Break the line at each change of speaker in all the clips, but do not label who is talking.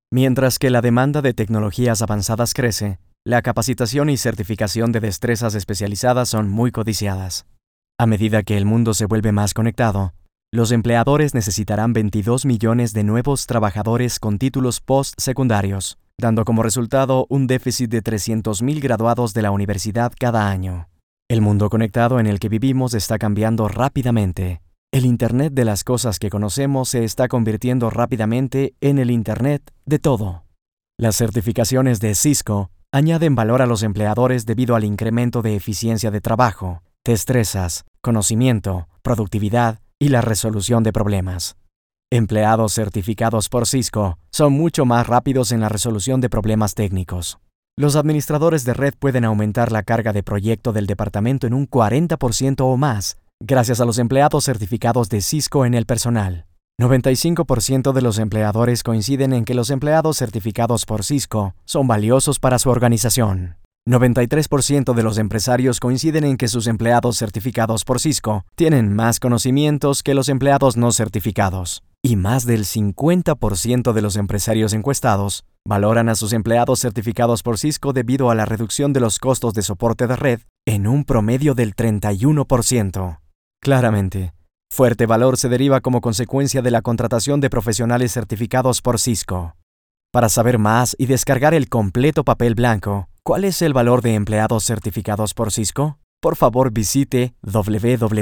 Mientras que la demanda de tecnologías avanzadas crece, la capacitación y certificación de destrezas especializadas son muy codiciadas. A medida que el mundo se vuelve más conectado, los empleadores necesitarán 22 millones de nuevos trabajadores con títulos postsecundarios, dando como resultado un déficit de 300,000 graduados de la universidad cada año. El mundo conectado en el que vivimos está cambiando rápidamente. El Internet de las cosas que conocemos se está convirtiendo rápidamente en el Internet de todo. Las certificaciones de Cisco añaden valor a los empleadores debido al incremento de eficiencia de trabajo, destrezas, conocimiento, productividad y la resolución de problemas. Empleados certificados por Cisco son mucho más rápidos en la resolución de problemas técnicos. Los administradores de red pueden aumentar la carga de proyecto del departamento en un 40% o más, gracias a los empleados certificados de Cisco en el personal. 95% de los empleadores coinciden en que los empleados certificados por Cisco son valiosos para su organización. 93% de los empresarios coinciden en que sus empleados certificados por Cisco tienen más conocimientos que los empleados no certificados. Y más del 50% de los empresarios encuestados valoran a sus empleados certificados por Cisco debido a la reducción de los costos de soporte de red en un promedio del 31%. Claramente, fuerte valor se deriva como consecuencia de la contratación de profesionales certificados por Cisco. Para saber más y descargar el completo papel blanco, ¿cuál es el valor de empleados certificados por Cisco? Por favor visite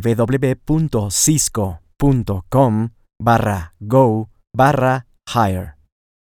www.cisco.com/go/hire.